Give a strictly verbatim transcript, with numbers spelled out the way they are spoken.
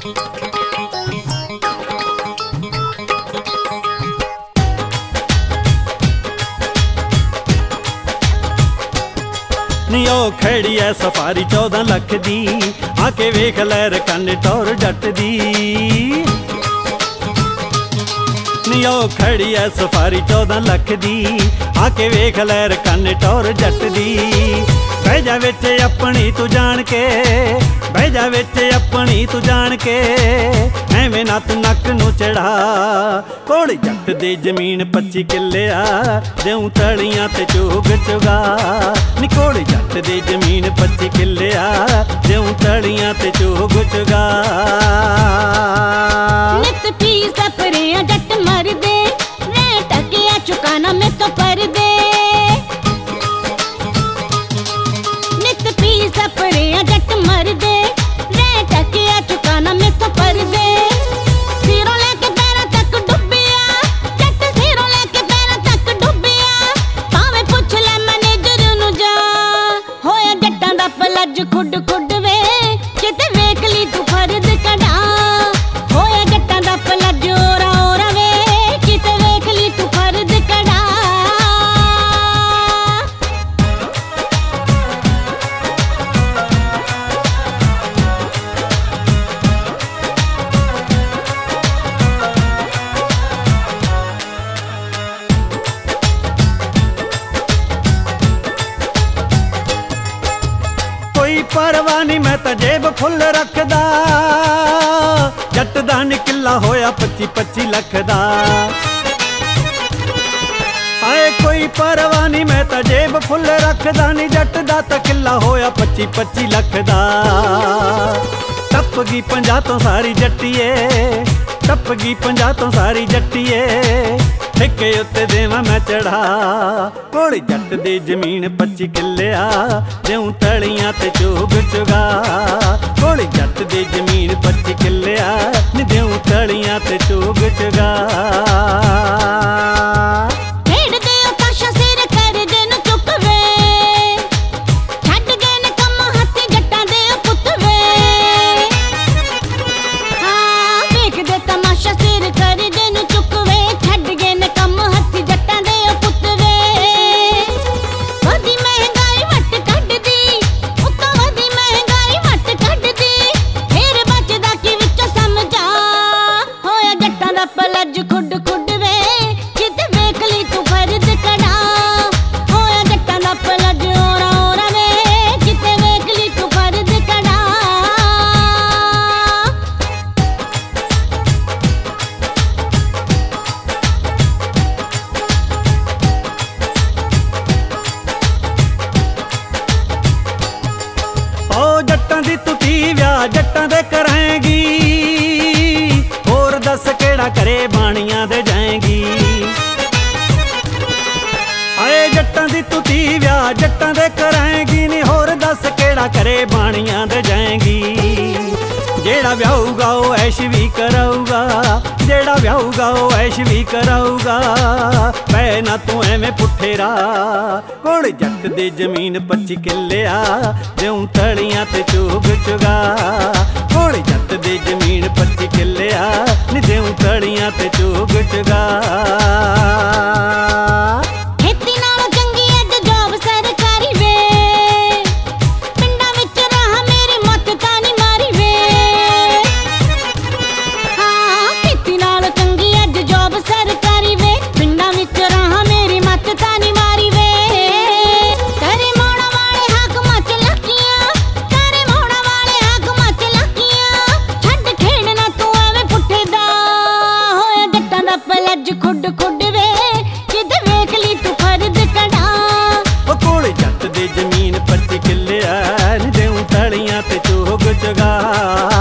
नी ओ खड़ी है सफारी चौदह लख दी, आके वेख लैर कन्न टौर जट दी। नी ओ खड़ी है सफारी चौदह लख दी, आके वेख लैर कन्न टौर जट दी। बह जा विच अपनी तू जान के, बह जा विच अपनी तू जान के, एवें नत नक नू चढ़ा। कोल जट दे जमीन पच्ची किले आ, देऊं तलियां ते चोग चुगा। नी कोल जट दे जमीन पच्ची किले आ, देऊं तलियां ते चोग चुगा। नित पी सपरे जट मर दे, रह टकिया चुकाना में तो पर दे। नित पी सपरे जट मर दे, रह टकिया चुकाना में तो पर दे। सिरों लेके पैरों तक डुबिया, जट सिरों लेके पैरों तक डुबिया। भावें पुछ ले मैनेजर नू जा, होया जट्टां दा पलज खुड खुड वे, किते वेख ली तू फर्द कढा। होया जट्टां दा पलज ओरा ओरा वे, किते वेख ली तू फर्द कढा। कोई परवाह नहीं मैं तां जेब फुल रखदा, जट दा निकला होया पच्ची पच्ची लख दा। आए कोई परवाह नहीं मैं तां जेब फुल रखदा, नी जट दा तां किला होया पच्ची पच्ची लख दा। टप गई पंजाह तो सारी जट्टीए, टप गई पंजाह तो सारी जट्टीए, ठेके उत्ते देवां मैं चढ़ा। कोल जट दे जमीन पच्ची किले आ, देऊं तलियां ते चोग चुगा। कोल जट दे जमीन पच्ची किले आ, नी देऊं तलियां ते चोग चुगा। पलज खुड खुड वे, किते वेख ली तू फर्द कढा। होया जट्टां दा पलज ओरा ओरा वे, किते वेख ली तू फर्द कढा। ओ जट्टां दी तू धी व्याह जट्टां दे कराएगी, होर दस केड़ा करे बाणियां दे जाएगी। आए जट्टां दी तू धी व्याह जट्टां दे कराएगी, नी होर दस केड़ा करे बाणियां दे जाएगी। जेड़ा व्याहूगा ओ ऐश भी कराऊगा, जेड़ा व्याहूगा ओ ऐश भी कराऊगा। पै ना तू एवें पुट्ठे राह। कोल जट दे जमीन पच्ची किले आ, देऊं तलियां ते चोग चुगा। कोल जट दे जमीन पच्ची किले आ, नी देऊं तलियां ते चोग चुगा। खेती नालों चंगी अज जॉब सरकारी वे, पिंडां विच राह मेरी मत तां नी मारी वे। हाँ खेती नालों चंगी अज जॉब सरकारी वे, पिंडां विच राह मेरी मत तां नी मारी वे। करे मोड़ा वाले हाकमां चलाकियां, करे मोड़ा वाले हाकमां चलाकियां। छड्ड खेडना तू एवें पुट्ठे दा, होया जट्टां दा पलज खुड खुड वे, किते वेख ली तू फर्द कढा। ओ कोल जट दे जमीन पच्ची किले आ, नी देऊं तलियां ते चोग चुगा।